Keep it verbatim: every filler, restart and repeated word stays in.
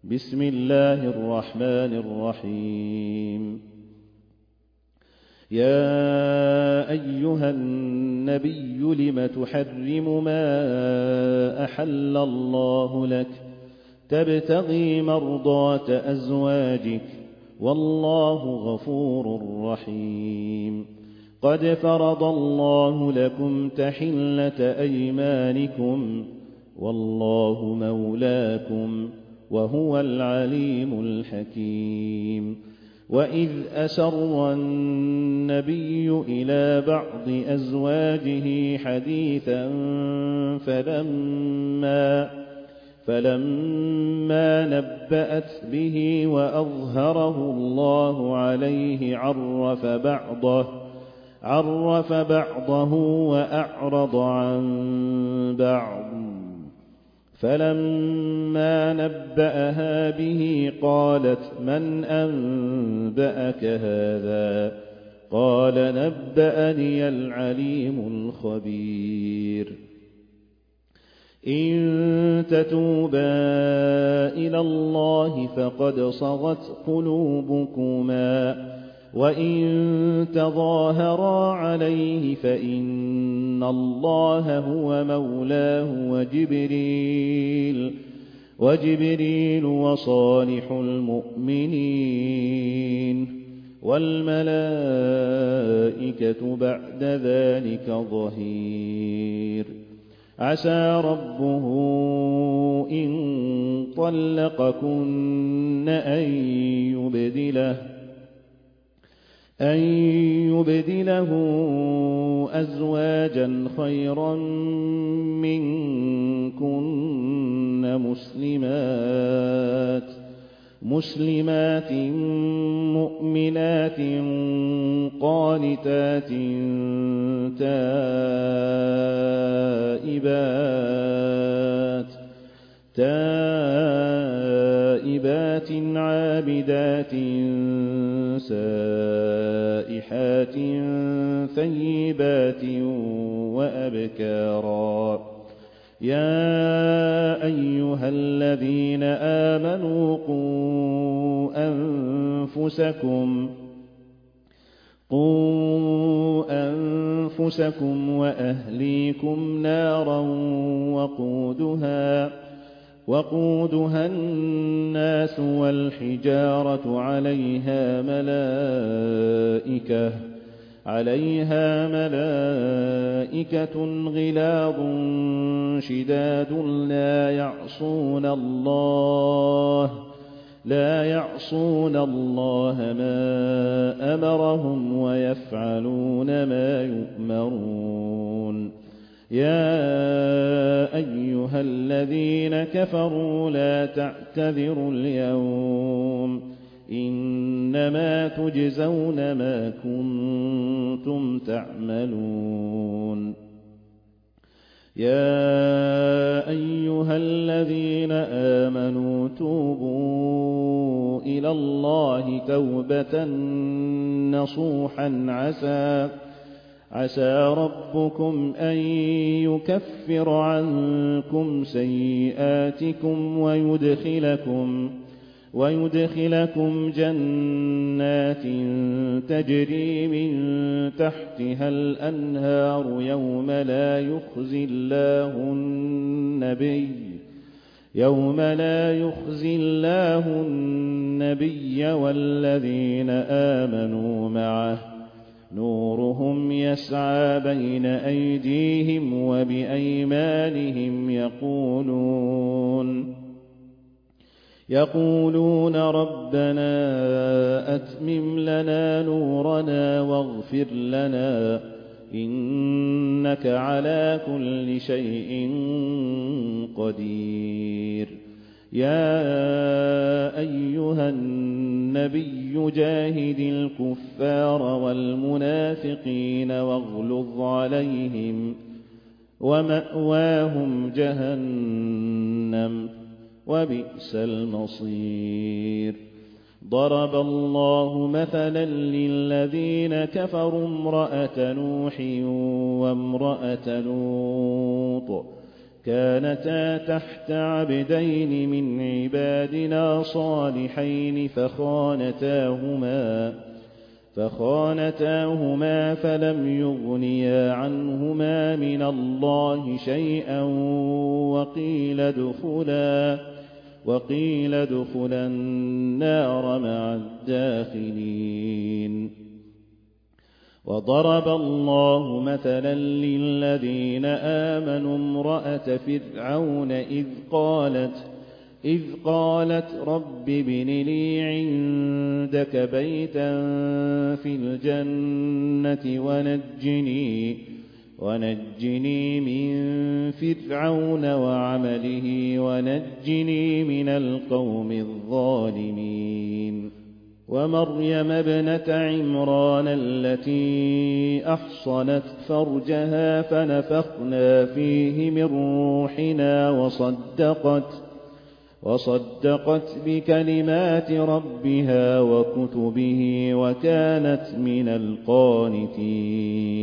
بسم الله الرحمن الرحيم. يا أيها النبي لم تحرم ما أحل الله لك تبتغي مرضات أزواجك والله غفور رحيم. قد فرض الله لكم تحلة أيمانكم والله مولاكم وهو العليم الحكيم. وإذ أسر النبي إلى بعض أزواجه حديثا فلما, فلما نبأت به وأظهره الله عليه عرف بعضه, عرف بعضه وأعرض عن بعض. فلما نبأها به قالت من أنبأك هذا؟ قال نبأني العليم الخبير. إن تتوبا إلى الله فقد صغت قلوبكما وإن تظاهرا عليه فإن الله هو مولاه وجبريل, وجبريل وصالح المؤمنين والملائكة بعد ذلك ظهير. عسى ربه إن طلقكن أن يبدله أن يبدله أزواجا خيرا منكن مسلمات مسلمات مؤمنات قانتات تائبات تائبات عابدات سائحات ثيبات وأبكارا. يا أيها الذين آمنوا قوا أنفسكم قوا أنفسكم وأهليكم نارا وقودها وقودها الناس والحجارة عليها ملائكة عليها ملائكة غلاظ شداد لا يعصون الله لا يعصون الله ما أمرهم ويفعلون ما يؤمرون. يا أيها الذين كفروا لا تعتذروا اليوم إنما تجزون ما كنتم تعملون. يا أيها الذين آمنوا توبوا إلى الله توبة نصوحا عسى عسى ربكم أن يكفر عنكم سيئاتكم ويدخلكم ويدخلكم جنات تجري من تحتها الأنهار يوم لا يخزي الله النبي يوم لا يخزي الله النبي والذين آمنوا معه نورهم يسعى بين أيديهم وبأيمانهم يقولون يقولون ربنا أتمم لنا نورنا واغفر لنا إنك على كل شيء قدير. يا أيها النبي جاهد الكفار والمنافقين واغلظ عليهم ومأواهم جهنم وبئس المصير. ضرب الله مثلا للذين كفروا امرأة نوح وامرأة لوط كانتا تحت عبدين من عبادنا صالحين فخانتاهما فخانتاهما فلم يغنيا عنهما من الله شيئا وقيل ادخلا وقيل ادخلا النار مع الداخلين. وضرب الله مثلا للذين آمنوا امرأة فرعون إذ قالت إذ قالت رب ابن لي عندك بيتا في الجنة ونجني ونجني من فرعون وعمله ونجني من القوم الظالمين. ومريم ابنة عمران التي أحصنت فرجها فنفخنا فيه من روحنا وصدقت وصدقت بكلمات ربها وكتبه وكانت من القانتين.